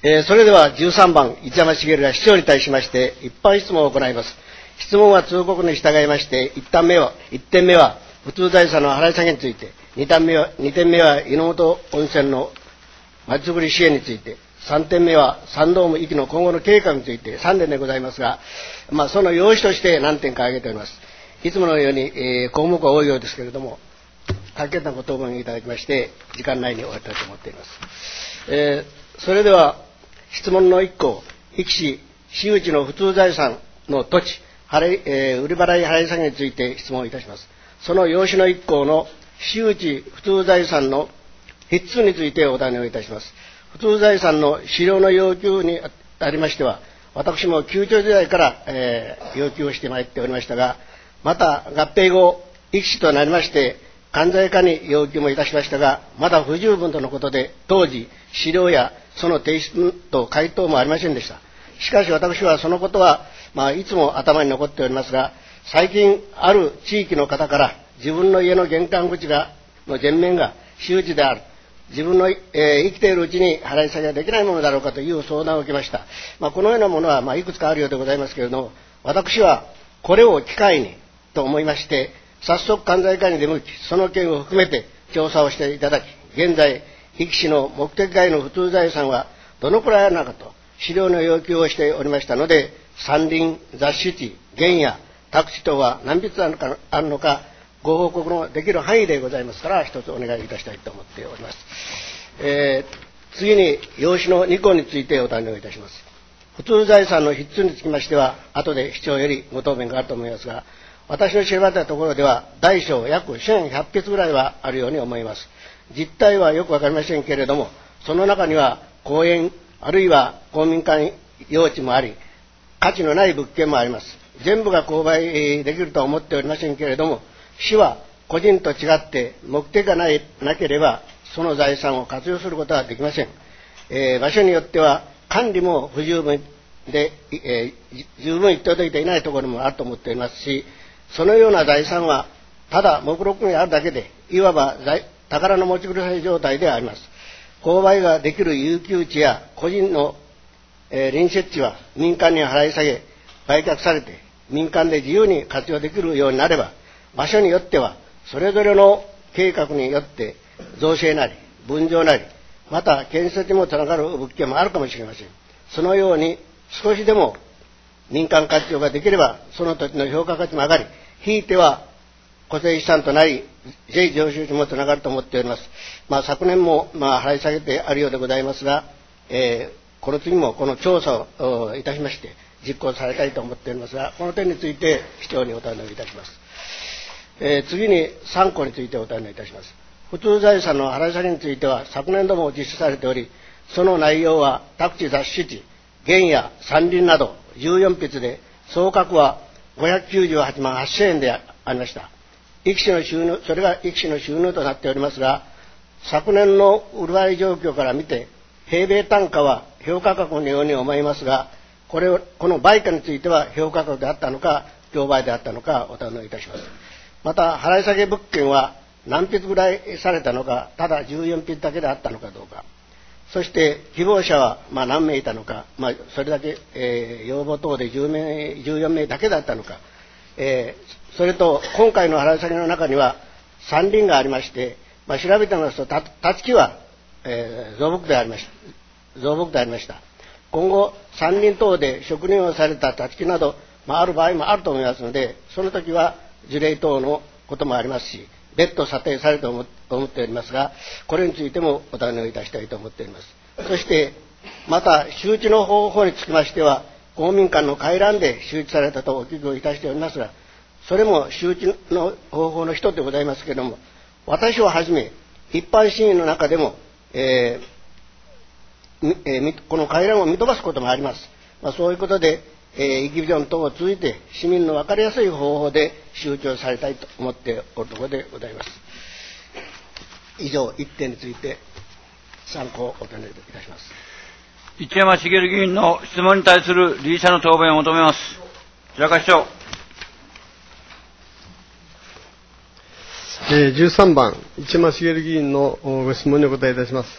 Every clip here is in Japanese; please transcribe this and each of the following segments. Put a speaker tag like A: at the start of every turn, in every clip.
A: それでは13番、市山茂が市長に対しまして一般質問を行います。質問は通告に従いまして、1点目は普通財産の払い下げについて、2点目は井の本温泉のまちづくり支援について、3点目は3ドーム域の今後の計画について3点でございますが、その要旨として何点か挙げております。いつものように、項目は多いようですけれども、簡潔なご答弁いただきまして、時間内に終わりたいと思っています。それでは、質問の1項、壱岐市私有地の普通財産の土地、売り払い払い下げについて質問いたします。その要旨の1項の私有地普通財産の筆数についてお尋ねをいたします。普通財産の資料の要求にありましては、私も旧庁時代から、要求をしてまいっておりましたが、また合併後、壱岐市となりまして、関西化に要求もいたしましたが、まだ不十分とのことで、当時、資料やその提出と回答もありませんでした。しかし私はそのことは、いつも頭に残っておりますが、最近ある地域の方から自分の家の玄関口の前面が私有地である。自分の、生きているうちに払い下げができないものだろうかという相談を受けました。このようなものは、いくつかあるようでございますけれども、私はこれを機会にと思いまして、早速関西課に出向き、その件を含めて調査をしていただき、現在、壱岐市の目的外の普通財産はどのくらいあるのかと資料の要求をしておりましたので、山林、雑種地、原野、宅地等は何筆あるのか、ご報告のできる範囲でございますから、一つお願いいたしたいと思っております。次に、要旨の2項についてお尋ねをいたします。普通財産の筆数につきましては、後で市長よりご答弁があると思いますが、私の調べたところでは、大小約1100筆ぐらいはあるように思います。実態はよくわかりませんけれども、その中には公園、あるいは公民館用地もあり、価値のない物件もあります。全部が購買できるとは思っておりませんけれども、市は個人と違って目的がなければ、その財産を活用することはできません。場所によっては管理も不十分で、十分行き届いていないところもあると思っておりますし、そのような財産はただ目録にあるだけで、いわば宝の持ち腐れ状態であります。購買ができる有給地や個人の、隣接地は民間に払い下げ、売却されて民間で自由に活用できるようになれば、場所によってはそれぞれの計画によって造成なり分譲なり、また建設にもつながる物件もあるかもしれません。そのように少しでも民間活用ができれば、その土地の評価価値も上がり、ひいては固定資産となり、税徴収にもつながると思っております。昨年も払い下げてあるようでございますが、この次もこの調査をいたしまして実行されたいと思っておりますが、この点について市長にお尋ねいたします。次に3項についてお尋ねいたします。普通財産の払い下げについては昨年度も実施されており、その内容は宅地、雑種地、原野、山林など14筆で、総額は598万8000円でありました。壱岐市の収入、それが壱岐市の収入となっておりますが、昨年の売り買い状況から見て、平米単価は評価額のように思いますが、この売価については評価額であったのか、競売であったのかお尋ねいたします。また、払い下げ物件は何筆ぐらいされたのか、ただ14筆だけであったのかどうか、そして希望者は何名いたのか、それだけ、要望等で14名だけだったのか、それと今回の払い下げの中には山林がありまして、調べてみますと立木は、造木でありました。今後山林等で植林をされた立木など、ある場合もあると思いますので、その時は樹齢等のこともありますし、別途査定されると思っておりますが、これについてもお尋ねをいたしたいと思っております。そしてまた周知の方法につきましては、公民館の回覧で周知されたとお聞きをいたしておりますが、それも周知の方法の一つでございますけれども、私をはじめ一般市民の中でも、この回覧を見飛ばすこともあります。そういうことで、エキビジョン等を通じて市民の分かりやすい方法で周知をされたいと思っておるところでございます。以上1点について参考をお尋ねいたします。
B: 市山茂議員の質問に対する理事者の答弁を求めます。白川市長。
C: 13番、市山茂議員のご質問にお答えいたします。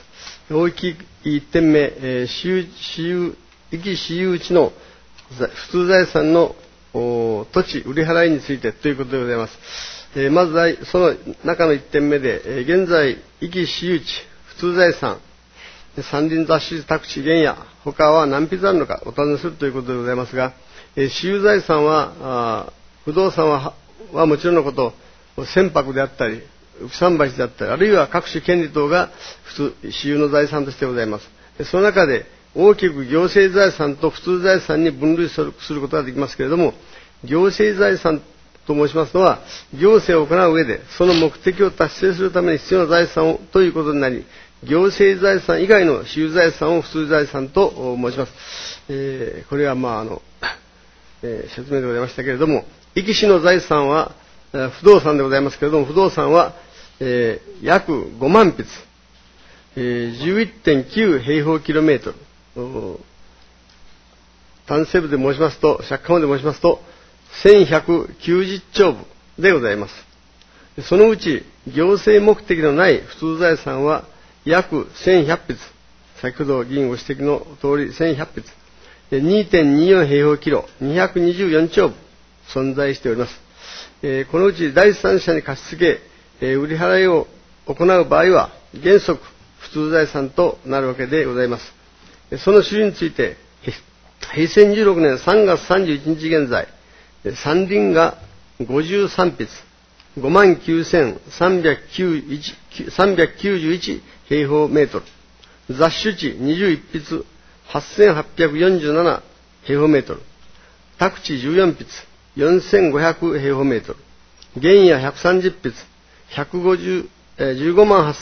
C: 大きい1点目、遺棄私有地の普通財産の土地売り払いについてということでございます。まずその中の1点目で、現在、遺棄私有地、普通財産、山林雑種宅地原野、他は何筆あるのかお尋ねするということでございますが、私有財産は、不動産はもちろんのこと、船舶であったり、浮桟橋であったり、あるいは各種権利等が私有の財産としてございます。その中で大きく行政財産と普通財産に分類することができますけれども、行政財産と申しますのは、行政を行う上で、その目的を達成するために必要な財産をということになり、行政財産以外の私有財産を普通財産と申します。これは説明でございましたけれども、遺棄私の財産は不動産でございますけれども、不動産は、約5万筆、11.9 平方キロメートル、単成部で申しますと、借款で申しますと、1190兆部でございます。そのうち、行政目的のない普通財産は約1100筆、先ほど議員ご指摘の通り1100筆、2.24 平方キロ、224兆部存在しております。このうち第三者に貸し付け、売り払いを行う場合は、原則普通財産となるわけでございます。その種類について、平成26年3月31日現在、山林が53筆、59,391 平方メートル、雑種地21筆、8,847 平方メートル、宅地14筆、4,500 平方メートル、原野130筆、15万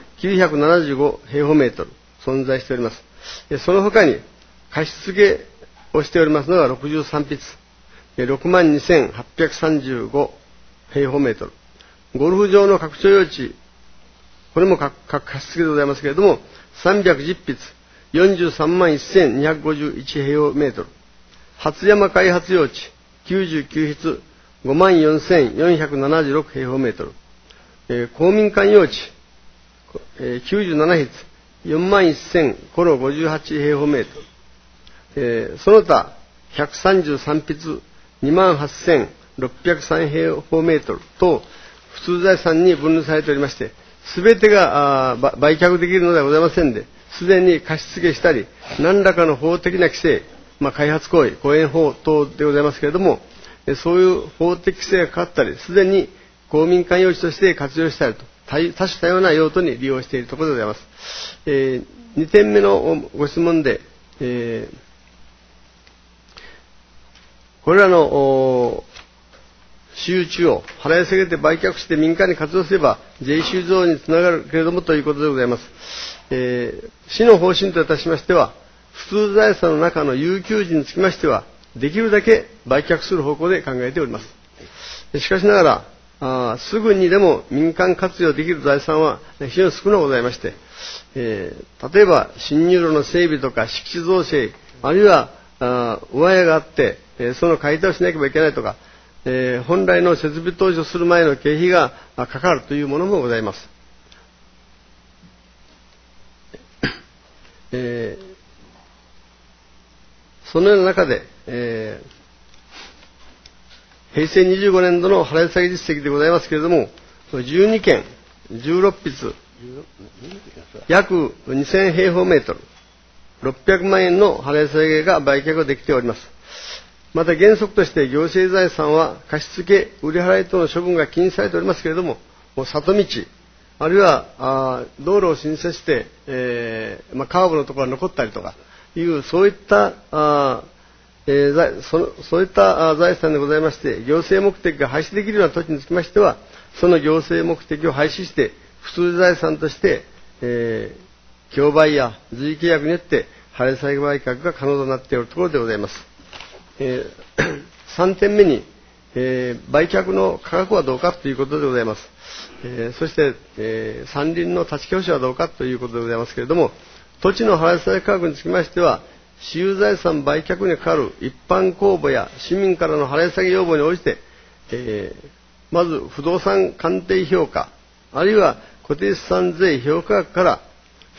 C: 8,975 平方メートル存在しております。その他に貸し付けをしておりますのが63筆、62,835 平方メートル、ゴルフ場の拡張用地、これも貸し付けでございますけれども、310筆、43万1,251 平方メートル、初山開発用地、99筆、54,476 平方メートル、公民館用地、97筆、41,000コロ58平方メートル、その他、133筆、28,603 平方メートルと、普通財産に分類されておりまして、すべてが売却できるのではございませんで、すでに貸し付けしたり、何らかの法的な規制、開発行為、公園法等でございますけれども、そういう法的規制がかかったり、すでに公民館用地として活用したりと、多種多様な用途に利用しているところでございます。2点目のご質問で、これらの私有地を払い下げて売却して民間に活用すれば税収増につながるけれどもということでございます。市の方針といたしましては、普通財産の中の有給時につきましては、できるだけ売却する方向で考えております。しかしながら、すぐにでも民間活用できる財産は非常に少なくございまして、例えば新入路の整備とか敷地造成、あるいは上屋があって、その解体をしなければいけないとか、本来の設備投資をする前の経費がかかるというものもございます。そのような中で、平成25年度の払い下げ実績でございますけれども、12件、16筆、約2000平方メートル、600万円の払い下げが売却ができております。また原則として行政財産は貸し付け、売り払い等の処分が禁止されておりますけれども、里道、あるいは道路を新設して、カーブのところが残ったりとかいう、そういったそういった財産でございまして、行政目的が廃止できるような土地につきましては、その行政目的を廃止して、普通財産として、競売や随意契約によって払い下げ売却が可能となっているところでございます。3点目に、売却の価格はどうかということでございます。そして、山林の立ち消しはどうかということでございますけれども、土地の払い下げ価格につきましては、私有財産売却にかかる一般公募や市民からの払い下げ要望に応じて、まず不動産鑑定評価、あるいは固定資産税評価額から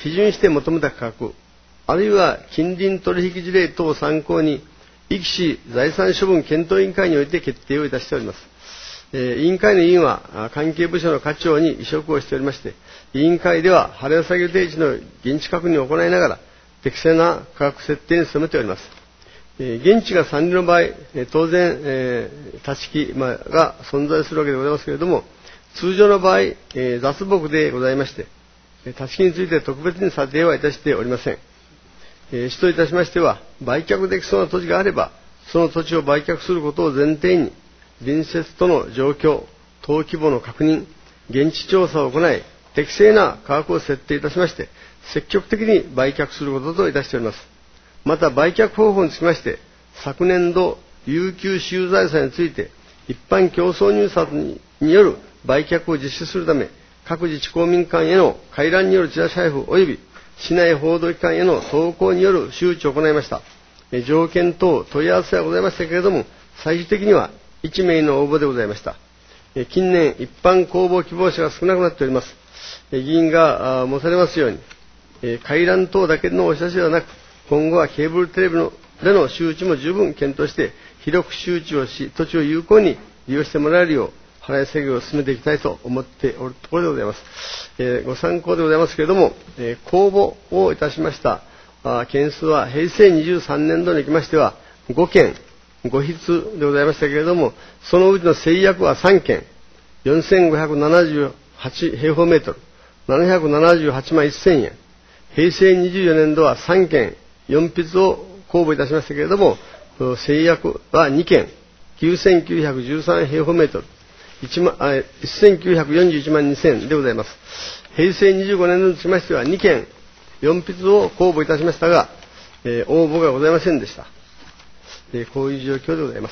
C: 基準して求めた価格、あるいは近隣取引事例等を参考に、壱岐市財産処分検討委員会において決定をいたしております。委員会の委員は関係部署の課長に委嘱をしておりまして、委員会では晴れ作業定時の現地確認を行いながら、適正な価格設定に努めております。現地が山林の場合、当然、立ち木が存在するわけでございますけれども、通常の場合、雑木でございまして、立ち木について特別に査定はいたしておりません。市といたしましては、売却できそうな土地があれば、その土地を売却することを前提に、隣接との状況、等規模の確認、現地調査を行い、適正な価格を設定いたしまして、積極的に売却することといたしております。また、売却方法につきまして、昨年度、有給私有財産について、一般競争入札による売却を実施するため、各自治公民間への回覧によるチラシ配布及び、市内報道機関への投稿による周知を行いました。条件等問い合わせはございましたけれども、最終的には1名の応募でございました。近年、一般公募希望者が少なくなっております。議員が申されますように、回覧等だけのお知らせではなく、今後はケーブルテレビでの周知も十分検討して、広く周知をし、土地を有効に利用してもらえるよう、払い作業を進めていきたいと思っておるところでございます。ご参考でございますけれども、公募をいたしました件数は平成23年度におきましては5件5筆でございましたけれども、そのうちの制約は3件、4578平方メートル、778万1000円。平成24年度は3件4筆を公募いたしましたけれども、制約は2件、9913平方メートル、1941万2000円でございます。平成25年度につきましては2件4筆を公募いたしましたが、応募がございませんでした。こういう状況でございます。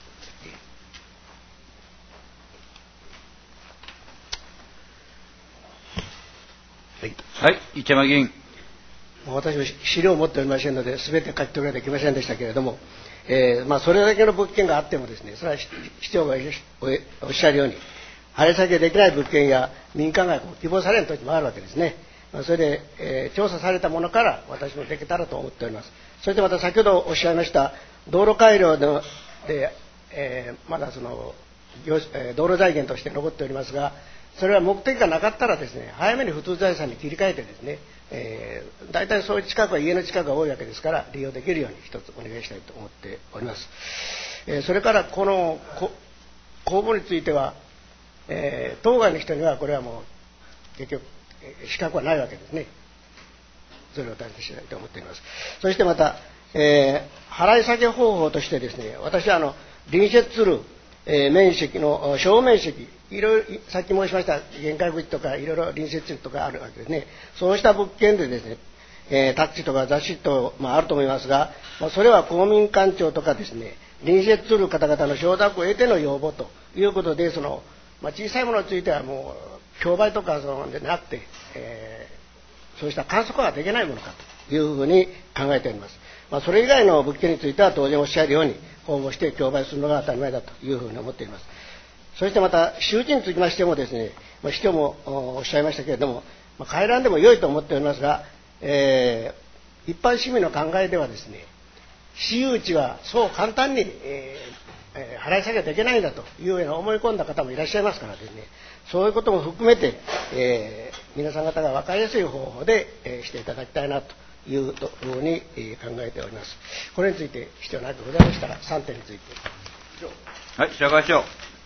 B: はい、市山議員。
A: 私も資料を持っておりませんので、すべて書き留めができませんでしたけれども、それだけの物件があってもですね、それは市長がおっしゃるように、払い下げできない物件や民間が希望される土地もあるわけですね。それで、調査されたものから私もできたらと思っております。そしてまた先ほどおっしゃいました道路改良で、まだその道路財源として残っておりますが、それは目的がなかったらですね、早めに普通財産に切り替えてですね、大体そういう近くは家の近くが多いわけですから利用できるように一つお願いしたいと思っております。それからこの公募については、当該の人にはこれはもう結局資格はないわけですね。それを大切にしたいと思っています。そしてまた、払い下げ方法としてですね、私は隣接する、面積の小面積、いろいろさっき申しました限界口とかいろいろ隣接とかあるわけですね。そうした物件でですね、タクシーとか雑誌と、あると思いますが、それは公民館長とかですね、隣接する方々の承諾を得ての要望ということで、小さいものについてはもう競売とかでなくて、そうした観測ができないものかというふうに考えております。それ以外の物件については当然おっしゃるように応募して競売するのが当たり前だというふうに思っています。そしてまた周知につきましてもですね、市長もおっしゃいましたけれども、回覧でも良いと思っておりますが、一般市民の考えではですね、私有地はそう簡単に、払い下げできないんだというような思い込んだ方もいらっしゃいますからですね、そういうことも含めて、皆さん方が分かりやすい方法で、していただきたいなというふうに考えております。これについて必要なくございましたら3点について。
B: はい、白川市長。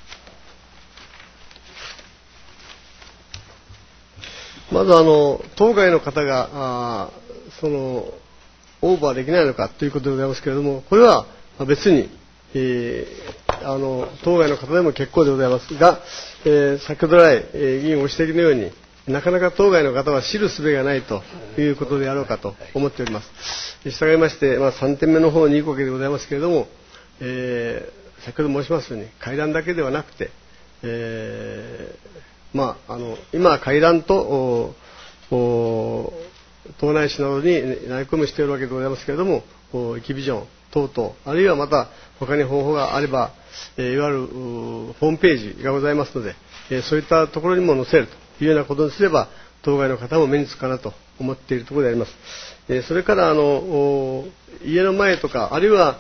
C: まず当該の方がオーバーできないのかということでございますけれども、これは別に、当該の方でも結構でございますが、先ほど来、議員ご指摘のようになかなか当該の方は知る術がないということであろうかと思っております。従いまして、3点目の方に行くわけでございますけれども、先ほど申しますように回覧だけではなくて、今回覧と島内市などに投げ込みしているわけでございますけれども、エキビジョン等々、あるいはまた他に方法があれば、いわゆるホームページがございますので、そういったところにも載せるというようなことにすれば、 当該の方も目につくかなと思っているところであります。それから家の前とか、あるいは、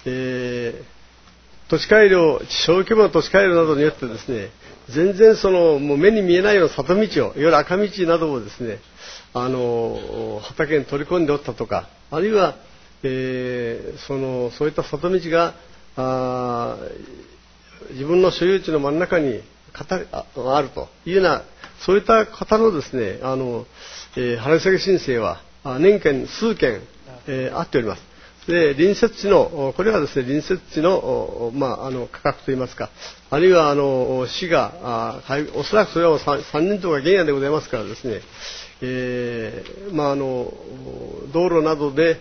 C: 土地改良、小規模な土地改良などによってですね、全然もう目に見えないような里道を、いわゆる赤道などをですね、畑に取り込んでおったとか、あるいは、そういった里道が自分の所有地の真ん中にあるというような、そういった方のですね、払い下げ申請は年間数件、あっております。で、隣接地の、これはですね、隣接地の、価格といいますか、あるいは市がおそらくそれは3年とか原野でございますからですね、道路などで、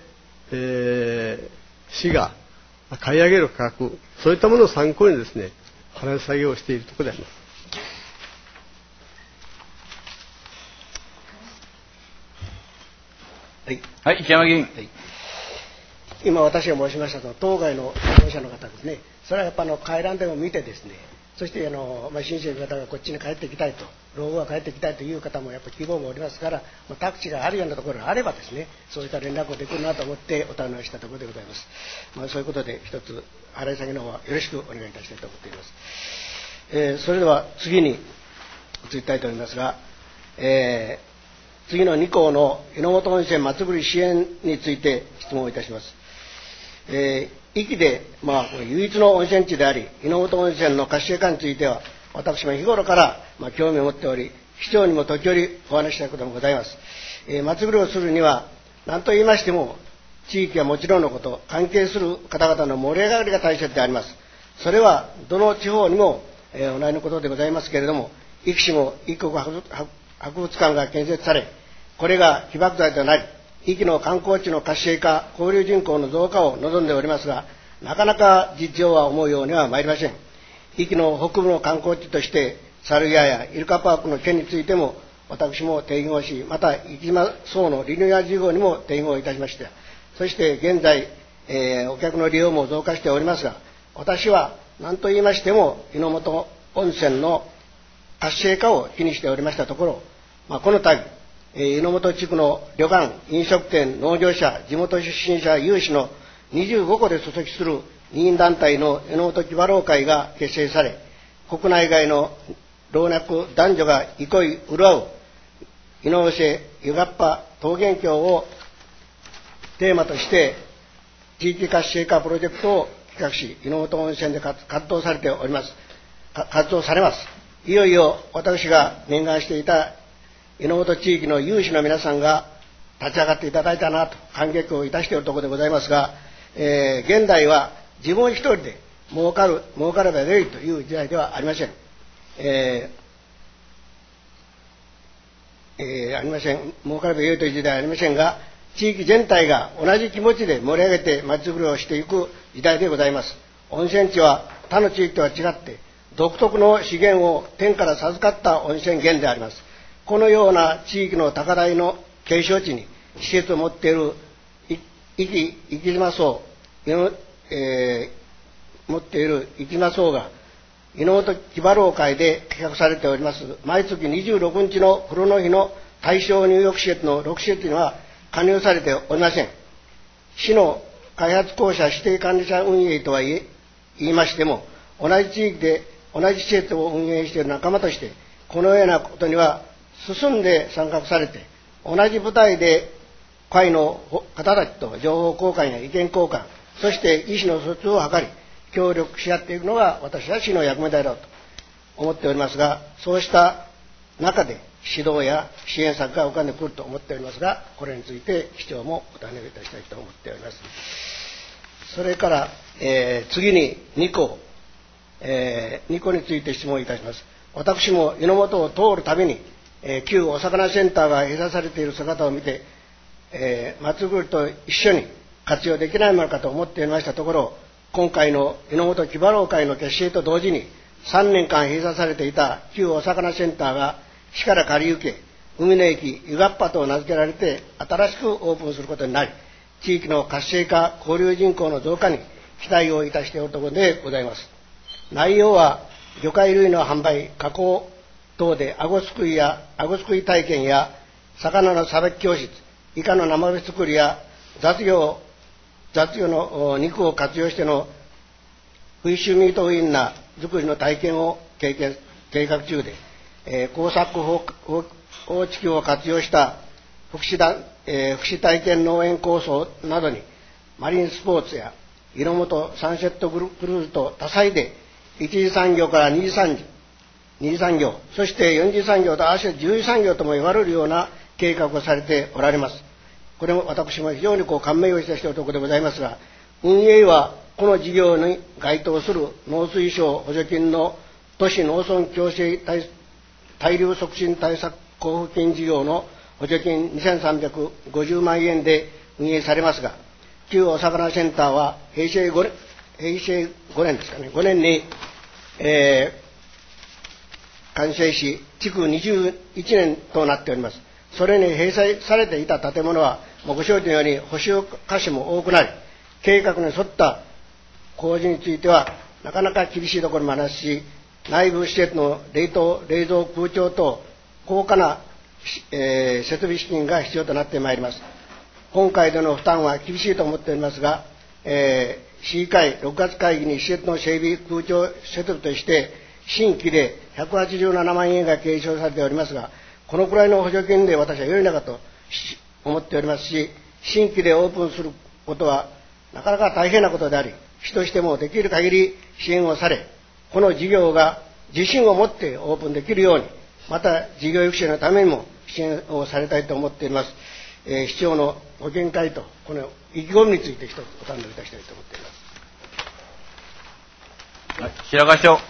C: 市が買い上げる価格、そういったものを参考にですね、払い下げをしているところであります。
B: はい、池山議員。
A: 今私が申しました当該の業者の方ですね、それはやっぱ回覧でも見てですね、そして申請の方がこっちに帰ってきたいと、老後が帰ってきたいという方もやっぱり希望もおりますから、宅地があるようなところがあればですね、そういった連絡ができるなと思ってお尋ねしたところでございます。そういうことで一つ払い下げの方はよろしくお願いいたしたいと思っています。それでは次に移りたいと思いますが、次の2項の井本温泉まつぐり支援について質問をいたします。壱岐で、唯一の温泉地であり、井本温泉の活性化については、私も日頃から、興味を持っており、市長にも時折お話ししたこともございます。まつぐりをするには、何と言いましても、地域はもちろんのこと、関係する方々の盛り上がりが大切であります。それは、どの地方にも、同じのことでございますけれども、壱岐市も一国博物館が建設され、これが起爆剤となり、壱岐の観光地の活性化、交流人口の増加を望んでおりますが、なかなか実情は思うようには参りません。壱岐の北部の観光地として、猿屋やイルカパークの件についても、私も提言をし、また、壱岐島層のリニューアル事業にも提言をいたしました。そして現在、お客の利用も増加しておりますが、私は何と言いましても、井本温泉の活性化を気にしておりましたところ、この度、井本地区の旅館、飲食店、農業者、地元出身者有志の25個で組織する議員団体の井本木場老会が結成され、国内外の老若男女が憩い潤う井上瀬湯河原桃源郷をテーマとして地域活性化プロジェクトを企画し、井本温泉で活動されております。活動されます。いよいよ私が念願していた井本地域の有志の皆さんが立ち上がっていただいたなと感激をいたしているところでございますが、現代は自分一人で儲かればよいという時代ではありません。儲かればよいという時代はありませんが、地域全体が同じ気持ちで盛り上げて町づくりをしていく時代でございます。温泉地は他の地域とは違って独特の資源を天から授かった温泉源であります。このような地域の高台の景勝地に施設を持っている壱岐島層、持っている壱岐島層が井本木場老会で企画されております毎月26日の風呂の日の対象入浴施設の6施設には加入されておりません。市の開発公社指定管理者運営とは言いましても、同じ地域で同じ施設を運営している仲間としてこのようなことには進んで参画されて、同じ舞台で会の方たちと情報交換や意見交換、そして意思の疎通を図り協力し合っていくのが私は市の役目だろうと思っておりますが、そうした中で指導や支援策が浮かんでくると思っておりますが、これについて市長もお尋ねいたしたいと思っております。それから、次に2項について質問いたします。私も井本を通るたびに、旧お魚センターが閉鎖されている姿を見て、松ぐりと一緒に活用できないものかと思っていましたところ、今回の井本木場老会の結成と同時に3年間閉鎖されていた旧お魚センターが市から借り受け、海の駅湯河原と名付けられて新しくオープンすることになり、地域の活性化、交流人口の増加に期待をいたしているところでございます。内容は魚介類の販売、加工等であごすくい体験や魚のさばき教室、イカの生火作りや雑魚の肉を活用してのフィッシュミートウインナー作りの体験を計画中で、耕作放置機を活用した福祉体験農園構想などにマリンスポーツや色本サンセットクルーズと多彩で1次産業から2次産業、そして4次産業と合わせて10次産業とも言われるような計画をされておられます。これも私も非常に感銘をいたしているところでございますが、運営はこの事業に該当する農水省補助金の都市農村共生対流促進対策交付金事業の補助金2350万円で運営されますが、旧お魚センターは平成5年ですかね、5年に、完成し、築21年となっております。それに閉鎖されていた建物は、ご承知のように補修箇所も多くなり、計画に沿った工事については、なかなか厳しいところもありますし、内部施設の冷蔵空調等、高価な、設備資金が必要となってまいります。今回での負担は厳しいと思っておりますが、市議会6月会議に施設の整備空調設備として新規で187万円が計上されておりますが、このくらいの補助金で私は良いのかと思っておりますし、新規でオープンすることはなかなか大変なことであり、市としてもできる限り支援をされ、この事業が自信を持ってオープンできるように、また事業育成のためにも支援をされたいと思っております。市長のご見解とこの意気込みについて一つお尋ねいたしたいと思っております。
B: はい、白川市長。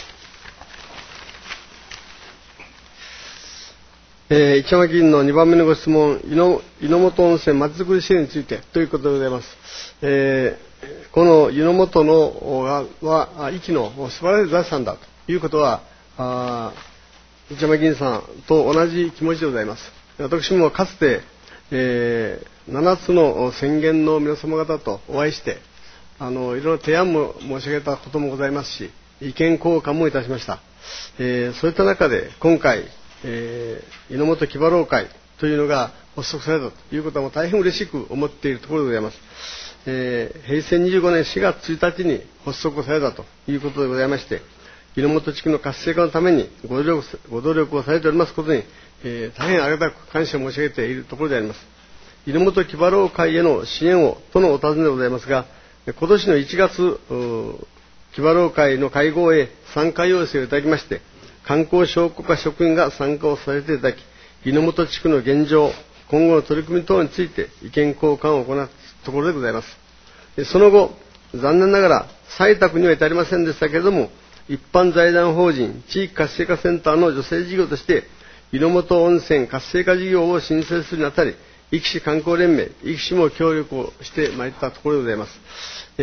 C: 一山議員の2番目のご質問、湯の本温泉まちづくり支援についてということでございます。この湯の本は壱岐の素晴らしい財産だということは、一山議員さんと同じ気持ちでございます。私もかつて、7つの宣言の皆様方とお会いして、いろいろ提案も申し上げたこともございますし、意見交換もいたしました。そういった中で今回、湯の本木場老会というのが発足されたということはもう大変嬉しく思っているところでございます。平成25年4月1日に発足されたということでございまして、湯の本地区の活性化のためにご努力をされておりますことに、大変ありがたく感謝申し上げているところであります。湯の本木場老会への支援をとのお尋ねでございますが、今年の1月木場老会の会合へ参加要請をいただきまして、観光商工課職員が参加をさせていただき、湯の本地区の現状、今後の取り組み等について意見交換を行ったところでございます。その後、残念ながら採択には至りませんでしたけれども、一般財団法人地域活性化センターの助成事業として湯の本温泉活性化事業を申請するにあたり、壱岐市観光連盟、壱岐市も協力をしてまいったところでございます。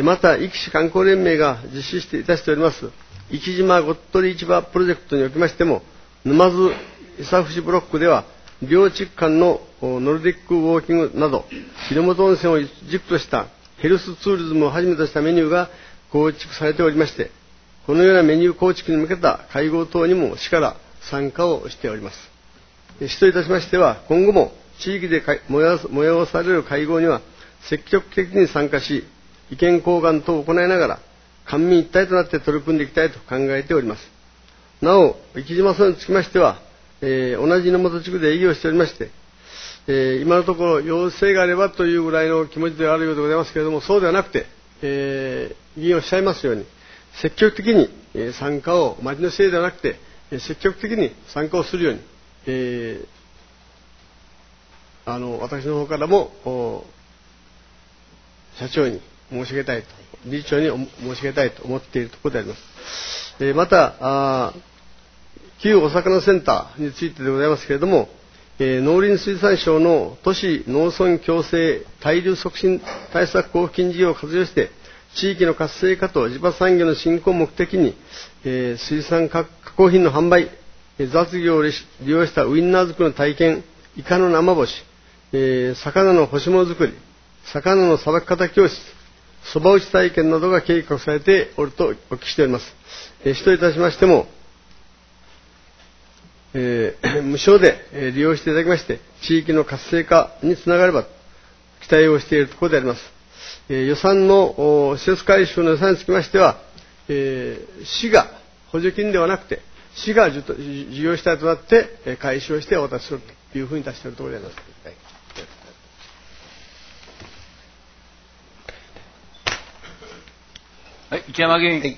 C: また、壱岐市観光連盟が実施いたしております壱岐島ごっとり市場プロジェクトにおきましても、沼津伊佐伏ブロックでは両地区間のノルディックウォーキングなど湯の本温泉を軸としたヘルスツーリズムをはじめとしたメニューが構築されておりまして、このようなメニュー構築に向けた会合等にも市から参加をしております。市といたしましては、今後も地域で催される会合には積極的に参加し、意見交換等を行いながら官民一体となって取り組んでいきたいと考えております。なお、壱岐島村につきましては、同じ湯の本地区で営業しておりまして、今のところ要請があればというぐらいの気持ちであるようでございますけれども、そうではなくて、議員おっしゃいますように、積極的に参加を、町のせいではなくて、積極的に参加をするように、私の方からも社長に申し上げたいと、理事長に申し上げたいと思っているところであります。また、旧お魚センターについてでございますけれども、農林水産省の都市農村共生対流促進対策交付金事業を活用して、地域の活性化と地場産業の振興を目的に、水産加工品の販売、雑業を利用したウインナー作りの体験、イカの生干し、魚の干し物作り、魚のさばき方教室、そば打ち体験などが計画されておるとお聞きしております。市といたしましても、 無償で利用していただきまして、地域の活性化につながればと期待をしているところであります。予算の施設改修の予算につきましては、市が補助金ではなくて、市が事業主体となって改修をしてお渡しするというふうに出しているところであります。
B: はい、内山議員。
A: はい。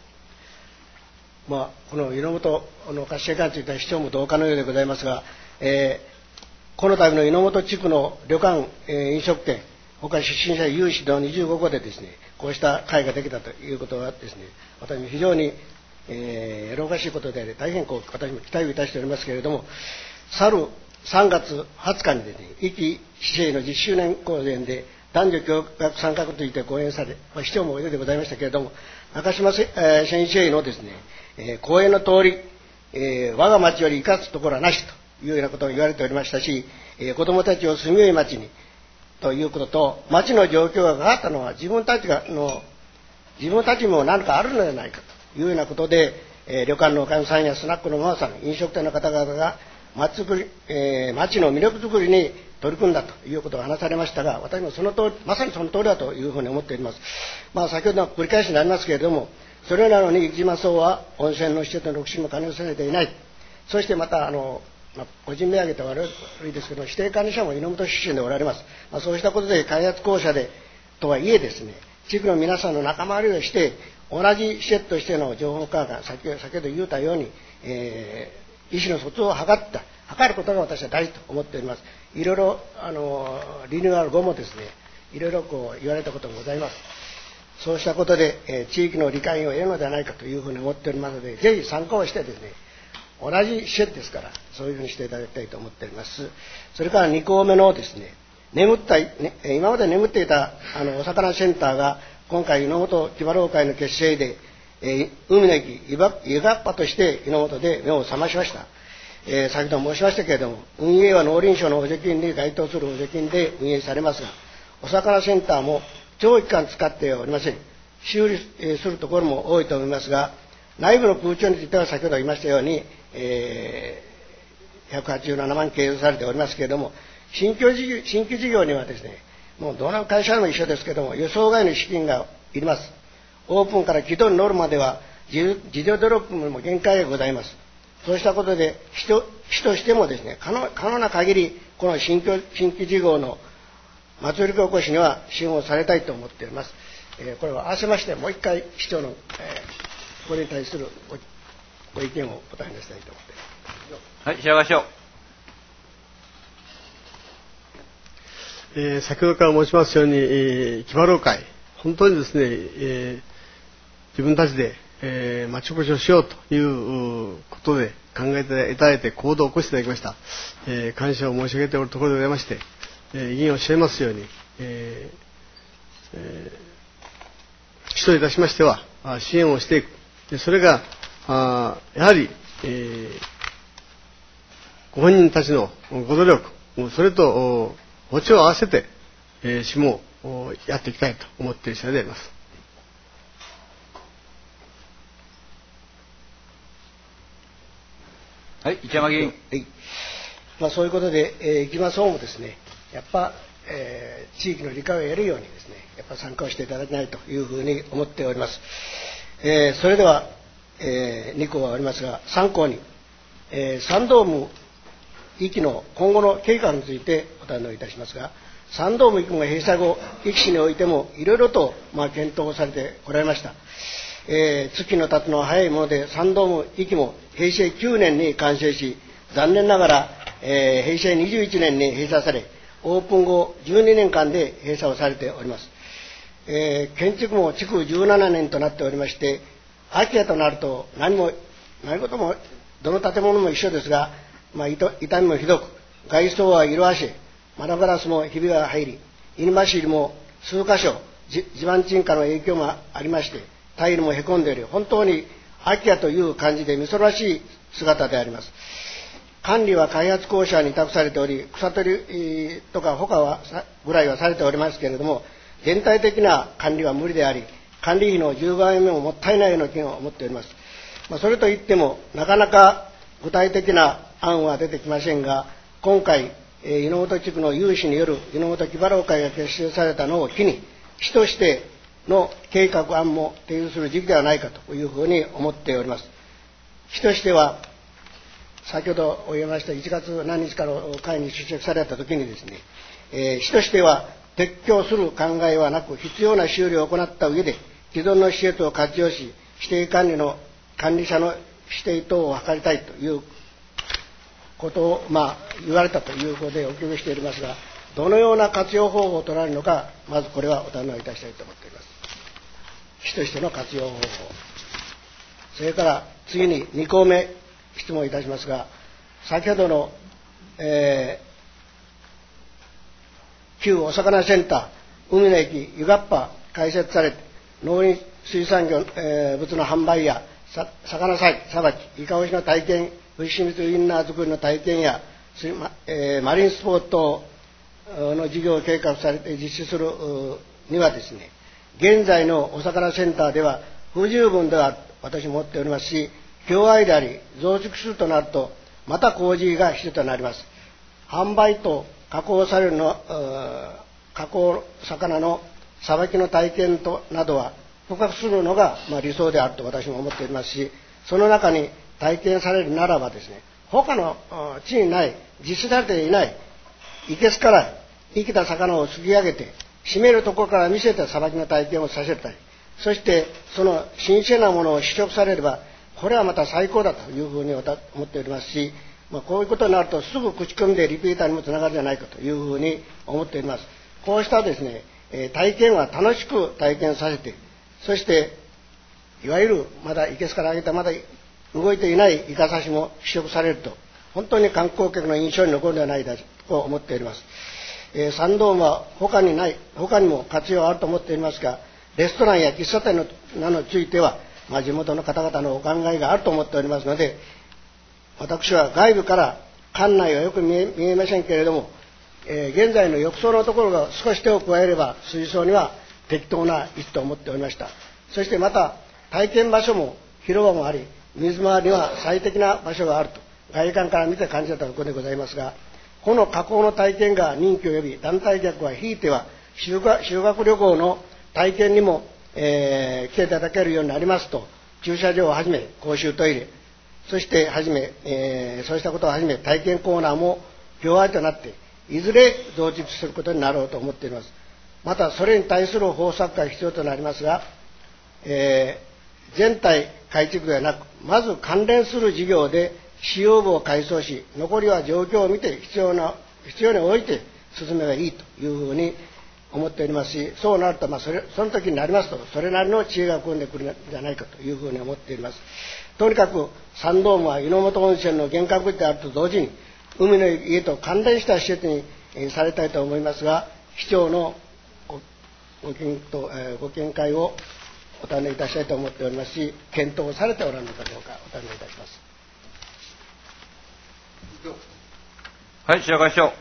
A: この湯本の活性化については市長も同感のようでございますが、この度の湯本地区の旅館、飲食店、他出身者有志の25校でですね、こうした会ができたということはですね、私も非常に、喜ばしいことであり、大変私も期待をいたしておりますけれども、去る3月20日にですね、壱岐市政の10周年公演で男女共学参画について講演され、市長もおいででございましたけれども、中島先生のですね、講演の通り、我が町より生かすところはなしというようなことを言われておりましたし、子どもたちを住みよい町にということと、町の状況が変わったのは自分たちにも何かあるのではないかというようなことで、旅館のおかみさんやスナックのママさん、飲食店の方々が町の魅力づくりに取り組んだということを話されましたが、私もまさにその通りだというふうに思っております。先ほどの繰り返しになりますけれども、それなのに生島荘は温泉の施設の6審も加入されていない。そしてまた個人名挙げて悪いですけど、指定管理者も湯本出身でおられます。そうしたことで開発公社でとはいえですね、地区の皆さんの仲間割りをして同じ施設としての情報交換、先ほど言ったように、意思の疎通を図ることが私は大事と思っております。いろいろリニューアル後もですね、いろいろ言われたこともございます。そうしたことで、地域の理解を得るのではないかというふうに思っておりますので、ぜひ参考をしてですね、同じ施設ですからそういうふうにしていただきたいと思っております。それから2項目のですね、今まで眠っていたお魚センターが今回湯本木場老会の結成で、海の駅湯河原として湯本で目を覚ましました。先ほど申しましたけれども、運営は農林省の補助金に該当する補助金で運営されますが、お魚センターも長期間使っておりません。修理するところも多いと思いますが、内部の空調については先ほど言いましたように、187万計上されておりますけれども、新規事業にはですね、もうどの会社でも一緒ですけれども、予想外の資金がいります。オープンから軌道に乗るまでは自助努力にも限界がございます。そうしたことで市としてもですね、可能な限りこの新規事業の祭り起こしには支援をされたいと思っております。これを合わせましてもう一回市長の、これに対するご意見をお尋ねしたいと思っています。
B: はい、白川
C: 市長。先ほどから申しますように、木場老会、本当にですね、自分たちで、町おこしをしようということで考えていただいて行動を起こしていただきました。感謝を申し上げておるところでございまして、議員おっしゃいますように、市といたしましては支援をしていく。それがやはり、ご本人たちのご努力、それと歩調を合わせて、市もやっていきたいと思っている次第であります。
B: はい、市山議員。
A: はい。そういうことで、生島荘もですね、やっぱ、地域の理解を得るようにですね、やっぱ参加をしていただきたいというふうに思っております。それでは、2項はありますが、3項に、サンドーム壱岐の今後の計画についてお尋ねをいたしますが、サンドーム壱岐が閉鎖後、壱岐市においてもいろいろと検討されてこられました。月の経つのは早いもので、サンドーム壱岐も平成9年に完成し、残念ながら、平成21年に閉鎖され、オープン後12年間で閉鎖をされております。建築も築17年となっておりまして、空き家となると何事もどの建物も一緒ですが、傷みもひどく、外装は色あせ、窓ガラスもひびが入り、犬走りも数箇所地盤沈下の影響もありまして、タイルもへこんでおり、本当に空き家という感じでみそらしい姿であります。管理は開発公社に託されており、草取りとか他はぐらいはされておりますけれども、全体的な管理は無理であり、管理費の10倍目ももったいないような気が思っております。それといってもなかなか、 具体的な案は出てきませんが、今回、湯本地区の有志による湯本木原会が結成されたのを機に、市としての計画案も提示する時期ではないかというふうに思っております。市としては、先ほどお言いました1月何日かの会に出席されたときにですね、市としては撤去する考えはなく、必要な修理を行った上で、既存の施設を活用し、指定管理者の指定等を図りたいということを、言われたということでお聞きしておりますが、どのような活用方法を取られるのか、まずこれはお尋ねいたしたいと思っております。市としての活用方法。それから次に2項目質問いたしますが、先ほどの、旧お魚センター、海の駅ゆがっぱ開設されて、農林水産業、物の販売や魚さばき、イカオシの体験、フィッシュミツウインナー作りの体験や、マリンスポーツ等の事業を計画されて実施するにはですね、現在のお魚センターでは不十分では私も思っておりますし、共愛であり増殖するとなるとまた工事が必要となります。販売と加工される加工魚のさばきの体験などは捕獲するのが理想であると私も思っておりますし、その中に体験されるならばですね、他の地にない、実施されていないいけすから生きた魚をすき上げて締めるところから見せてさばきの体験をさせたり、そしてその新鮮なものを試食されれば、これはまた最高だというふうに思っておりますし、こういうことになるとすぐ口コミでリピーターにもつながるんじゃないかというふうに思っております。こうしたですね、体験は楽しく体験させて、そしていわゆるまだいけすから上げたまだ動いていないイカ刺しも試食されると、本当に観光客の印象に残るのではないかと思っております。サンドームは他にも活用あると思っておりますが、レストランや喫茶店などについては、地元の方々のお考えがあると思っておりますので、私は外部から館内はよく見えませんけれども、現在の浴槽のところが少し手を加えれば水槽には適当な位置と思っておりました。そしてまた体験場所も広場もあり、水回りには最適な場所があると外観から見て感じたところでございますが、この加工の体験が人気を呼び、団体客はひいては修学旅行の体験にも、来ていただけるようになりますと、駐車場をはじめ公衆トイレ、そしてそうしたことをはじめ体験コーナーも共愛となっていずれ増殖することになろうと思っています。またそれに対する方策が必要となりますが、全体改築ではなく、まず関連する事業で使用部を改装し、残りは状況を見て必要に応じて進めばいいというふうに思っておりますし、そうなるとその時になりますとそれなりの知恵が組んでくるんじゃないかというふうに思っております。とにかくサンドームは湯本温泉の玄関口であると同時に海の家と関連した施設にされたいと思いますが、市長のご見解をお尋ねいたしたいと思っておりますし、検討されておられるのかどうかお尋ねいたします。
B: はい、白川市長。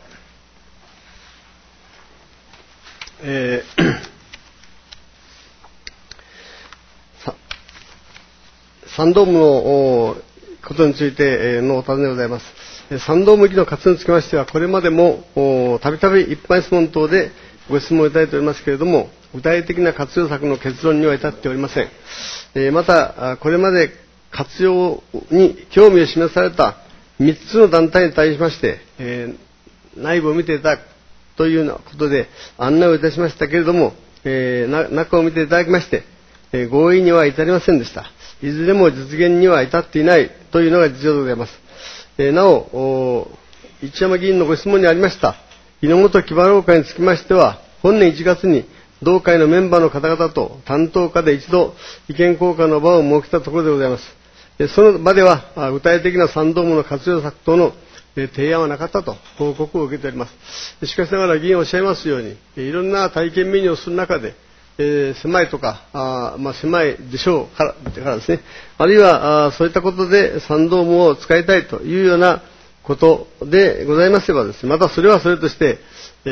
C: サンドームのことについてのお尋ねでございます。サンドーム駅の活用につきましては、これまでもたびたび一般質問等でご質問いただいておりますけれども、具体的な活用策の結論には至っておりません。また、これまで活用に興味を示された3つの団体に対しまして、内部を見ていただくというようなことで案内をいたしましたけれども、中を見ていただきまして、合意には至りませんでした。いずれも実現には至っていないというのが実情でございます。なお、一山議員のご質問にありました井本木原会につきましては、本年1月に同会のメンバーの方々と担当課で一度意見交換の場を設けたところでございます。その場では具体的なサンドームの活用策等の提案はなかったと報告を受けております。しかしながら議員おっしゃいますように、いろんな体験メニューをする中で、狭いとか、狭いでしょうからですね、あるいはそういったことでサンドームを使いたいというようなことでございますればですね、またそれはそれとして、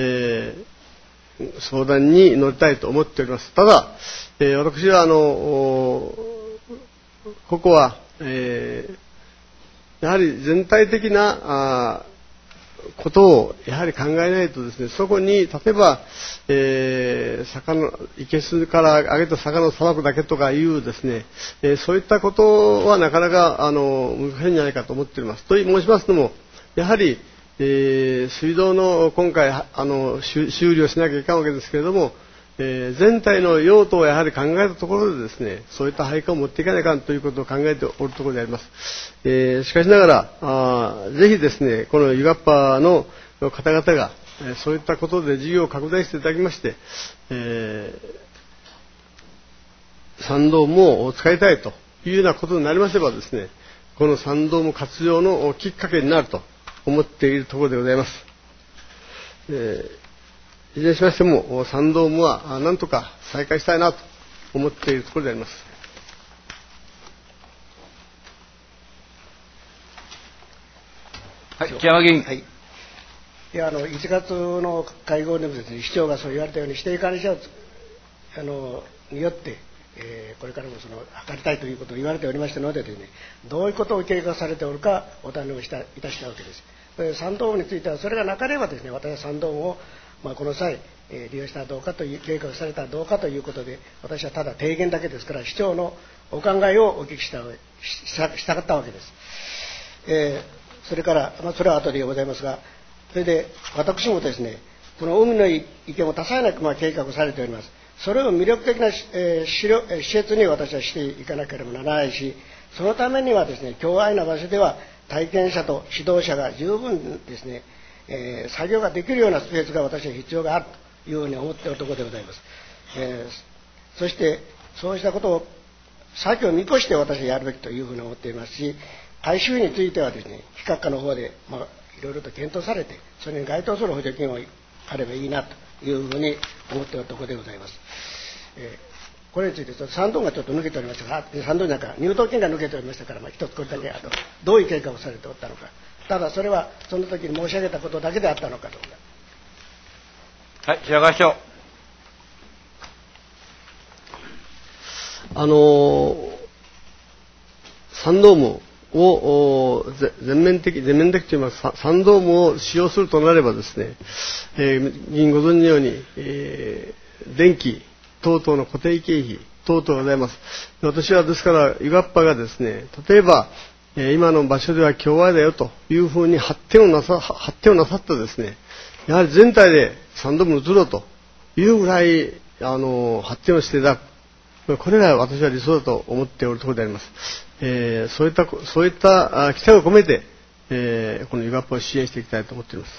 C: 相談に乗りたいと思っております。ただ、私はここは、 やはり全体的なことをやはり考えないとですね、そこに例えば、魚いけすから揚げた魚をさばくだけとかいうですね、そういったことはなかなか難しいんじゃないかと思っております。と申しますのも、やはり、水道の今回修理をしなきゃいかんわけですけれども、全体の用途をやはり考えたところでですね、そういった配下を持っていかないかんということを考えておるところであります。しかしながらぜひですね、このゆがっぱの方々がそういったことで事業を拡大していただきまして、参道も使いたいというようなことになりませばですね、この参道も活用のきっかけになると思っているところでございます。いずれにしましても参道もは何とか再開したいなと思っているところであります。
B: はい、木山議員。
A: はい。いや、1月の会合でもですね、市長がそう言われたように、指定管理者によって、これからも図りたいということを言われておりましたのでですね、どういうことを計画されておるかお尋ねをいたしたわけです。参道については、それがなければですね、私は参道を、この際、利用したらどうかという、計画されたらどうかということで、私はただ提言だけですから、市長のお考えをお聞きしたかったわけです。それから、それは後でございますが、それで私もですね、この海の池も多彩な計画をされております。それを魅力的な施設に私はしていかなければならないし、そのためにはですね、狭隘な場所では体験者と指導者が十分ですね、作業ができるようなスペースが私は必要があるというふうに思っているところでございます。そしてそうしたことを先を見越して私はやるべきというふうに思っていますし、改修についてはですね、非核課の方で、いろいろと検討されて、それに該当する補助金をあればいいなというふうに思っているところでございます。これについて参道がちょっと抜けておりましたが、参道なんか入道券が抜けておりましたから、一つこれだけどういう計画をされておったのか、ただそれはその時に申し上げたことだけであったのかどう
B: か。はい、白川市長。
C: 参道網を全面的といいますか、参道網を使用するとなればですね、議員ご存じのように、電気等々の固定経費等々ございます。私はですからゆがっぱがですね、例えば、今の場所では共愛だよというふうに発展をなさったですね、やはり全体で参道網を移ろうというぐらい発展をしていただく、これが私は理想だと思っておるところであります。そういった期待を込めて、このゆがっぱを支援していきたいと思っています。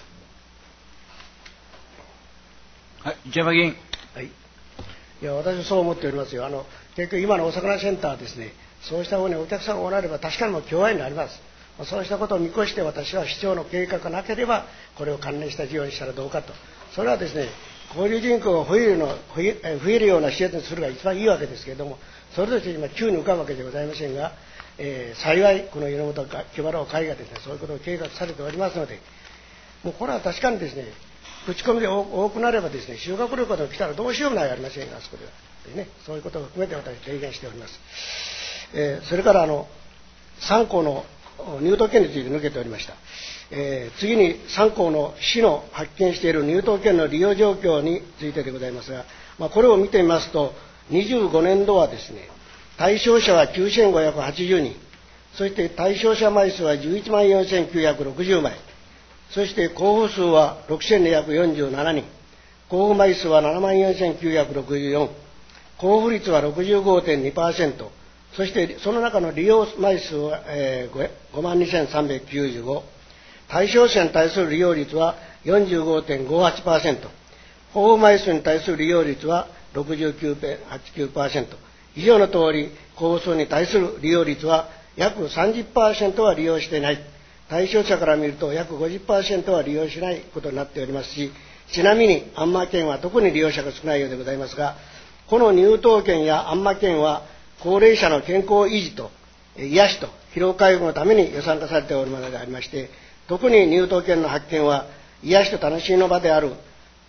B: はい、市山議員。
A: はい。いや、私はそう思っておりますよ。結局今のお魚センターですね、そうした方にお客さんがおられれば確かにもう共愛になります。そうしたことを見越して私は市長の計画がなければこれを関連した事業にしたらどうかと。それはですね、交流人口が増えるような施設にするが一番いいわけですけれども、それとして今急に浮かぶわけではございませんが、幸いこの湯本木原会がですね、そういうことを計画されておりますので、もうこれは確かにですね、口コミで多くなればですね、修学旅行でも来たらどうしようもないありませんが、あそこではでね、そういうことを含めて私提言しております。それから3校の入島券について抜けておりました。次に3校の市の発見している入島券の利用状況についてでございますが、これを見てみますと、25年度はですね、対象者は9580人、そして対象者枚数は11万4960枚、そして候補数は6247人、候補枚数は7万4964、候補率は 65.2%、そしてその中の利用枚数は5万2395、対象者に対する利用率は 45.58%、候補枚数に対する利用率は 69.89%、以上の通り候補数に対する利用率は約 30% は利用していない、対象者から見ると約 50% は利用しないことになっておりますし、ちなみに安間県は特に利用者が少ないようでございますが、この入島券や安間券は高齢者の健康維持と癒しと疲労回復のために予算化されておるものでありまして、特に入島券の発見は癒しと楽しみの場である、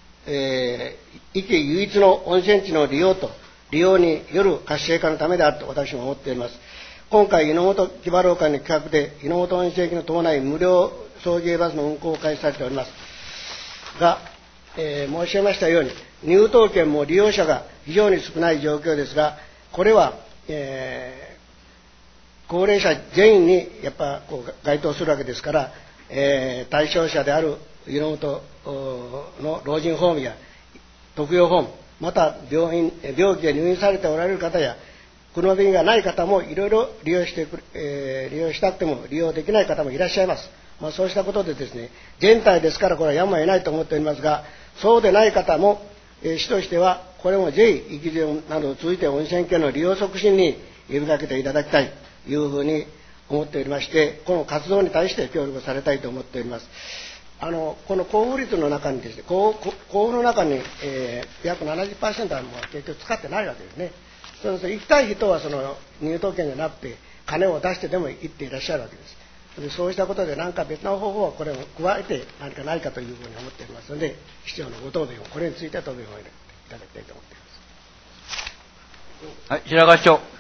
A: 域唯一の温泉地の利用による活性化のためであると私も思っております。 今回、井の本木場廊下の企画で、井の本温泉駅の島内無料送迎バスの運行を開始されておりますが、申し上げましたように、入島券も利用者が非常に少ない状況ですが、これは、高齢者全員にやっぱ該当するわけですから、対象者である井の本の老人ホームや特養ホーム、また病気で入院されておられる方や、車便がない方もいろいろ利用したくても利用できない方もいらっしゃいます。そうしたことでですね、全体ですからこれはやむを得ないと思っておりますが、そうでない方も、市としてはこれもぜひ域順などを通じて温泉圏の利用促進に呼びかけていただきたいというふうに思っておりまして、この活動に対して協力されたいと思っております。この交付率の中にですね、交付の中に、約 70% はもう結局使ってないわけですね。そうすると行きたい人はその入島券じゃなくて金を出してでも行っていらっしゃるわけです。でそうしたことで何か別の方法はこれを加えて何かないかというふうに思っておりますので、市長のご答弁をこれについて答弁をいただきたいと思っています。
B: はい、白川市長。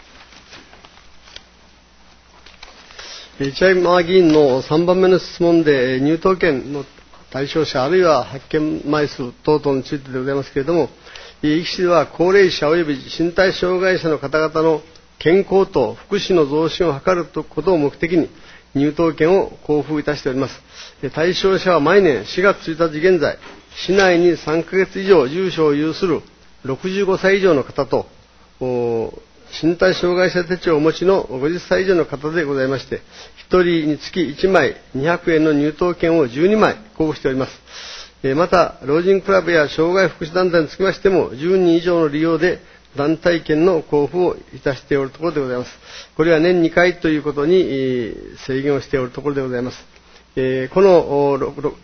C: 市山議員の3番目の質問で、入島券の対象者あるいは発見枚数等々についてでございますけれども、壱岐市では高齢者及び身体障害者の方々の健康と福祉の増進を図ることを目的に入島券を交付いたしております。対象者は毎年4月1日現在、市内に3ヶ月以上住所を有する65歳以上の方と、身体障害者手帳をお持ちの50歳以上の方でございまして、1人につき1枚200円の入島券を12枚交付しております。また、老人クラブや障害福祉団体につきましても、10人以上の利用で団体券の交付をいたしておるところでございます。これは年2回ということに制限をしておるところでございます。この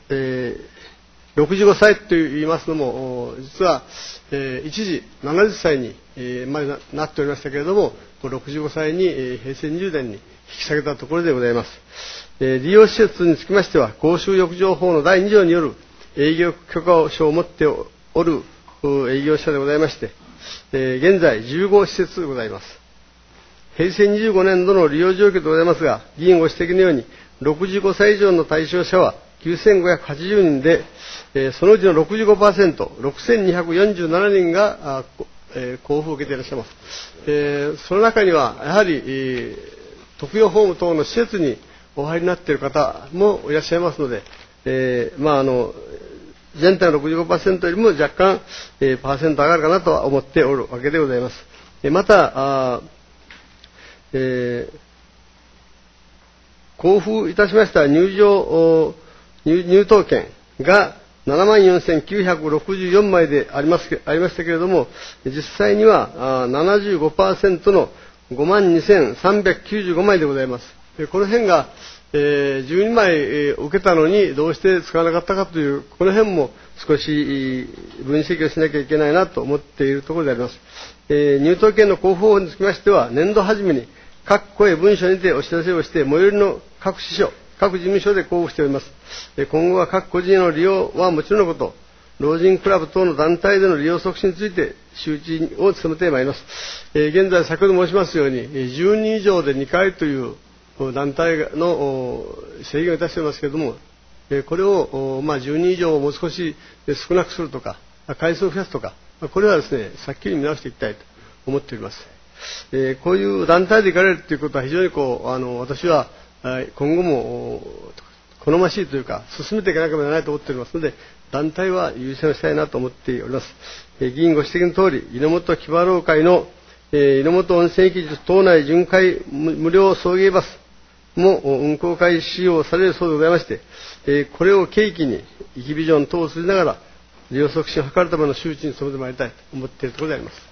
C: 65歳といいますのも、実は一時70歳にまでなっておりましたけれども、65歳に平成20年に引き下げたところでございます。利用施設につきましては、公衆浴場法の第2条による営業許可証を持っておる営業者でございまして、現在15施設でございます。平成25年度の利用状況でございますが、議員ご指摘のように65歳以上の対象者は9580人で、そのうちの 65%、6247人が交付を受けていらっしゃいます。その中にはやはり特養ホーム等の施設にお入りになっている方もいらっしゃいますので、全体の 65% よりも若干、パーセント上がるかなとは思っておるわけでございます。また、交付いたしました入島券が74,964枚でありましたけれども、実際には 75% の 52,395 枚でございます。この辺が12枚受けたのにどうして使わなかったかという、この辺も少し分析をしなきゃいけないなと思っているところであります。入島券の交付法につきましては、年度初めに各声文書にてお知らせをして、最寄りの各支所、各事務所で交付しております。今後は各個人への利用はもちろんのこと、老人クラブ等の団体での利用促進について周知を努めてまいります。現在、先ほど申しますように、10人以上で2回という団体の制限をいたしていますけれども、これを10人以上をもう少し少なくするとか、回数を増やすとか、これはですね、早急に見直していきたいと思っております。こういう団体で行かれるということは非常に私は今後も好ましいというか、進めていかなければならないと思っておりますので、団体は優先したいなと思っております。議員ご指摘の通り、井の本木場廊会の井の本温泉駅島内巡回無料送迎バスも運行開始をされるそうでございまして、これを契機に壱岐ビジョン等を通じながら利用促進を図るための周知に努めてまいりたいと思っているところであります。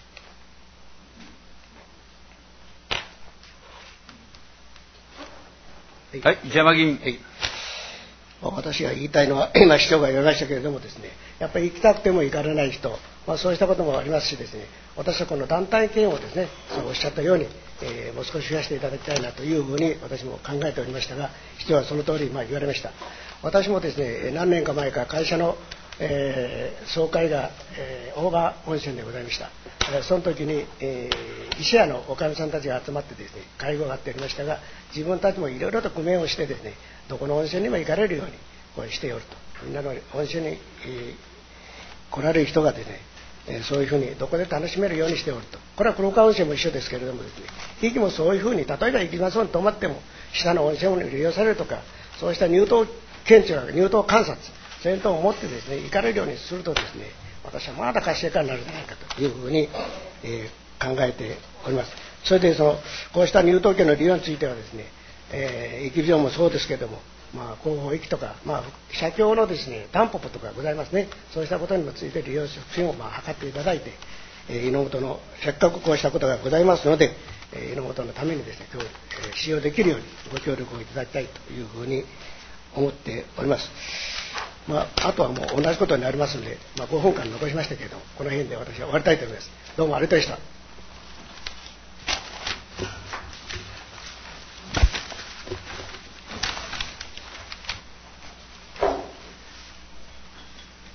B: はい、石山議員。
A: 私が言いたいのは、今市長が言いましたけれどもですね、やっぱり行きたくても行かれない人、そうしたこともありますしですね、私はこの団体券をですね、そうおっしゃったように、もう少し増やしていただきたいなというふうに私も考えておりましたが、市長はその通り言われました。私もですね、何年か前から会社の、総会が、大場温泉でございました。 その時に、医者のおかみさんたちが集まってですね、会合があっておりましたが、自分たちもいろいろと工面をしてですね、どこの温泉にも行かれるようにこうしておると。みんなの温泉に、来られる人がですね、そういうふうにどこで楽しめるようにしておると。これは黒川温泉も一緒ですけれどもですね、駅もそういうふうに、例えば行きましょうに泊まっても下の温泉を利用されるとか、そうした入湯検知、入湯観察、そういうのを持ってですね、行かれるようにするとですね、私はまだ活性化になるんじゃないかというふうに、考えております。それでこうした入湯券の利用についてはですね、駅ビジョンもそうですけれども、広報駅とか、社協のですね、タンポポとかございますね。そうしたことにもついて利用促進を図っていただいて、猪本のせっかくこうしたことがございますので、猪本のためにですね、今日、使用できるようにご協力をいただきたいというふうに思っております。あとはもう同じことになりますので、5分間残しましたけれども、この辺で私は終わりたいと思います。どうもありがとうございました。